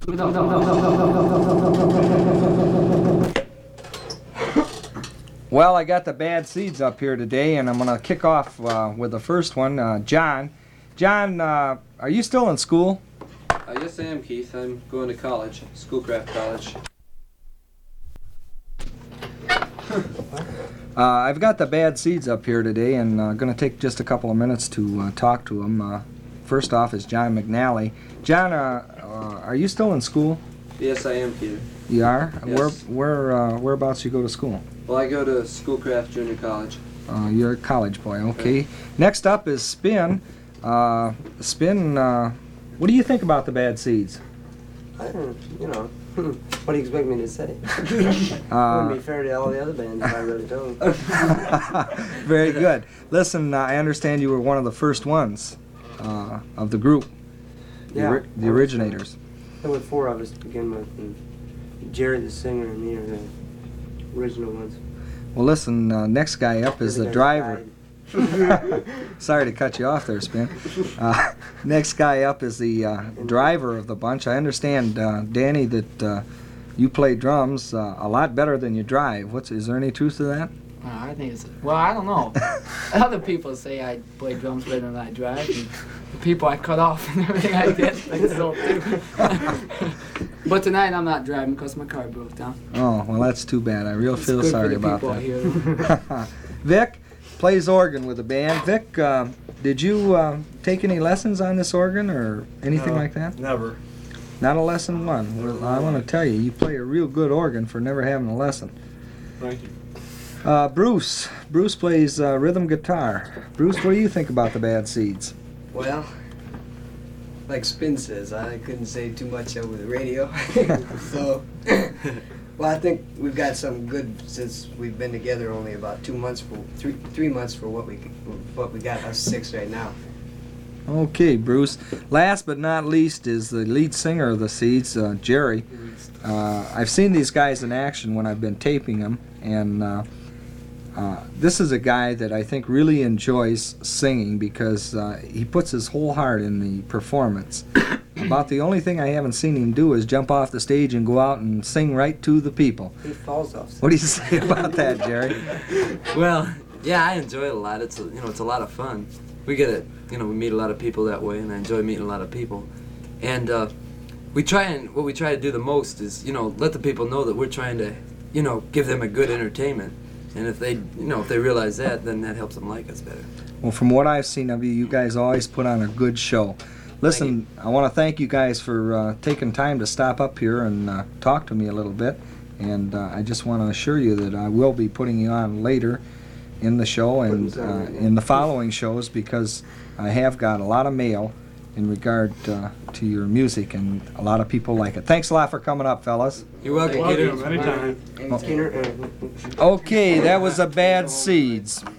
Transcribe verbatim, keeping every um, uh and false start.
Well, I got the Bad Seeds up here today, and I'm going to kick off uh, with the first one, uh, John. John, uh, are you still in school? Uh, yes, I am, Keith. I'm going to college, Schoolcraft College. Uh, I've got the Bad Seeds up here today, and I'm uh, going to take just a couple of minutes to uh, talk to them. Uh, first off is John McNally. John, uh, uh, are you still in school? Yes, I am, Peter. You are? Yes. Where, where, uh, whereabouts you go to school? Well, I go to Schoolcraft Junior College. Uh, you're a college boy, okay. Right. Next up is Spin. Uh, Spin, uh, what do you think about the Bad Seeds? I don't, you know, what do you expect me to say? uh, Wouldn't be fair to all the other bands if I really don't. Very good. Listen, uh, I understand you were one of the first ones uh, of the group, the, yeah, ori the originators. There were four of us to begin with, and Jerry the singer and me are the original ones. Well, listen, uh, next guy up is the driver. Sorry to cut you off there, Spin. Uh, next guy up is the uh, driver of the bunch. I understand, uh, Danny, that uh, you play drums uh, a lot better than you drive. What's is there any truth to that? Uh, I think it's well. I don't know. Other people say I play drums better than I drive. And the people I cut off and everything I did, think so too. But tonight I'm not driving because my car broke down. Oh well, that's too bad. I real it's feel good sorry for the about people that. Here. Vic plays organ with the band. Vic, uh, did you uh, take any lessons on this organ or anything no, like that? Never. Not a lesson one. Well, I want to tell you, you play a real good organ for never having a lesson. Thank you. Uh, Bruce. Bruce plays uh, rhythm guitar. Bruce, what do you think about the Bad Seeds? Well, like Spin says, I couldn't say too much over the radio. So, well, I think we've got some good since we've been together only about two months for three three months for what we what we got us six right now. Okay, Bruce. Last but not least is the lead singer of the Seeds, uh, Jerry. Uh, I've seen these guys in action when I've been taping them, and uh, uh, this is a guy that I think really enjoys singing because uh, he puts his whole heart in the performance. About the only thing I haven't seen him do is jump off the stage and go out and sing right to the people. He falls off stage. What do you say about that, Jerry? Well, yeah, I enjoy it a lot. It's a, you know, it's a lot of fun. We get it. You know, we meet a lot of people that way, and I enjoy meeting a lot of people. And uh, we try and what we try to do the most is, you know, let the people know that we're trying to, you know, give them a good entertainment. And if they, you know, if they realize that, then that helps them like us better. Well, from what I've seen of you, you guys always put on a good show. Listen, I want to thank you guys for uh, taking time to stop up here and uh, talk to me a little bit. And uh, I just want to assure you that I will be putting you on later in the show and uh, in the following shows because I have got a lot of mail in regard uh, to your music, and a lot of people like it. Thanks a lot for coming up, fellas. You're welcome, Welcome, Peter. anytime. And Skinner, uh, Okay, that was the Bad Seeds.